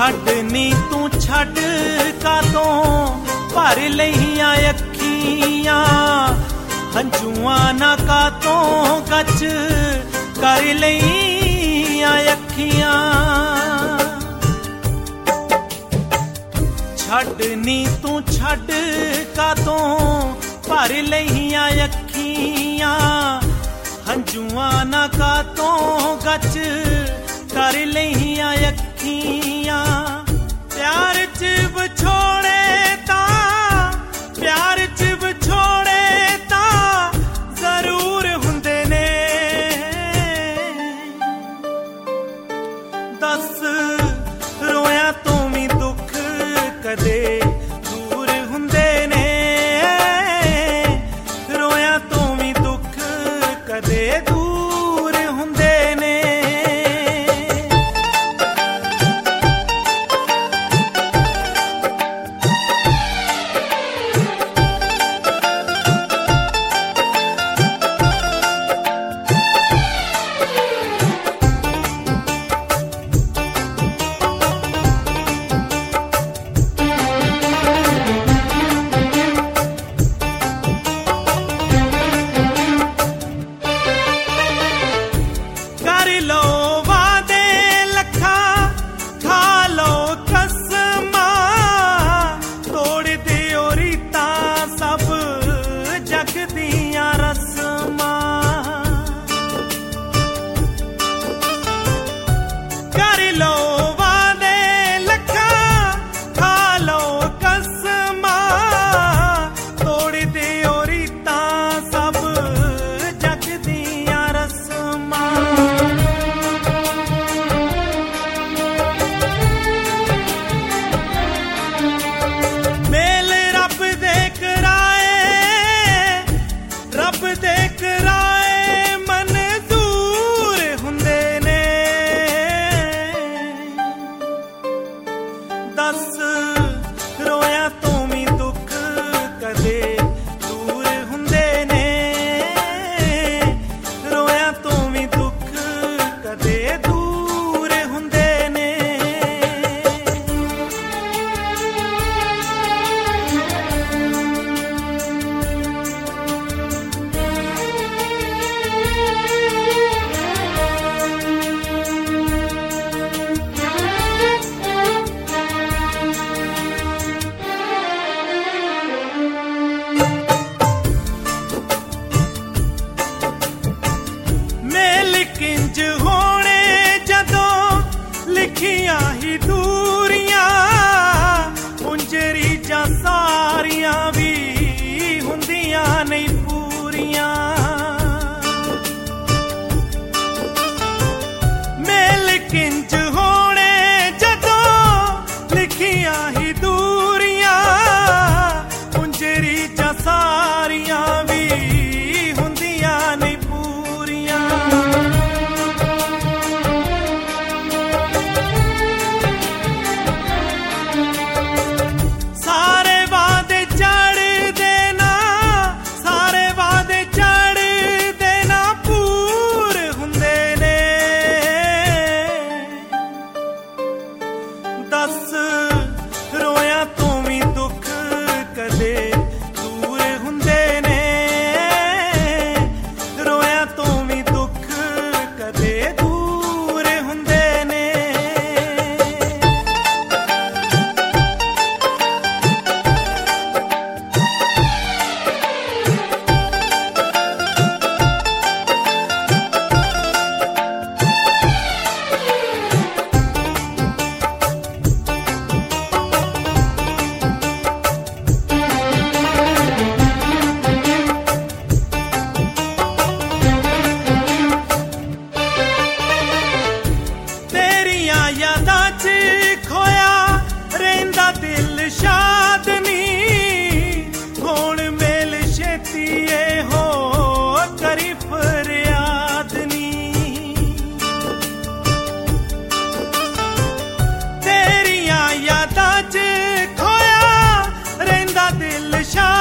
ਛੱਡ ਨੀ ਤੂੰ ਛੱਡ ਕਾਤੋਂ ਭਰ ਲਈਆਂ ਅੱਖੀਆਂ ਹੰਝੂਆਂ ਨਾ ਕਾਤੋਂ ਕੱਚ ਕਰ ਲਈਆਂ ਅੱਖੀਆਂ ਛੱਡ ਨੀ ਤੂੰ ਛੱਡ ਕਾਤੋਂ ਭਰ ਲਈਆਂ ਅੱਖੀਆਂ ਹੰਝੂਆਂ ਨਾ ਕਾਤੋਂ ਕੱਚ ਕਰ ਲਈਆਂ ਅੱਖੀਆਂ ਪਿਆਰ ਚ ਵਿਛੋੜੇ ਤਾਂ ਪਿਆਰ ਚ ਵਿਛੋੜੇ ਤਾਂ ਜ਼ਰੂਰ ਹੁੰਦੇ ਨੇ ਦੱਸ ਰੋਇਆਂ ਤੋਂ ਵੀ ਦੁੱਖ ਕਦੇ ਦੂਰ ਹੁੰਦੇ ਨੇ ਰੋਇਆਂ ਤੋਂ ਵੀ ਦੁੱਖ ਕਦੇ ਦੂਰ ਹੁੰਦੇ ਨੇ ਕਿੰਜ ਹੋਣੇ ਜਦੋਂ ਲਿਖੀਆਂ ਹੀ ਦੂਰੀਆਂ ਪੁੰਜਰੀ ਜਾਂ ਸਾਰੀਆਂ ਵੀ ਹੁੰਦੀਆਂ ਨਹੀਂ ਪੂਰੀਆਂ ਮੇਲ ਕਿੰਜ ਹੋਣੇ ਜਦੋਂ ਲਿਖੀਆਂ ਹੀ ਦੂਰੀਆਂ ਪੁੰਜਰੀ ਜਾਂ ਸਾਰੀਆਂ ਵੀ ਹੁੰਦੀਆਂ ਨਹੀਂ ਪੂਰੀਆਂ ਦੱਸ ਰੋਇਆਂ ਤੋਂ ਵੀ ਦੁੱਖ ਕਦੇ ਦੂਰ ਹੁੰਦੇ ਨੇ ਰੋਇਆਂ ਤੋਂ ਵੀ ਦੁੱਖ ਕਦੇ ਦੂਰ ਹੁੰਦੇ ਨੇ ਯਾਦਾਂ 'ਚ ਖੋਇਆ ਰਹਿੰਦਾ ਦਿਲ ਸ਼ਾਦ ਨੀ ਹੁਣ ਮੇਲ ਛੇਤੀ ਇਹੋ ਕਰੀ ਫਰਿਆਦ ਨੀ ਤੇਰੀਆਂ ਯਾਦਾਂ 'ਚ ਖੋਇਆ ਰਹਿੰਦਾ ਦਿਲ ਸ਼ਾਦ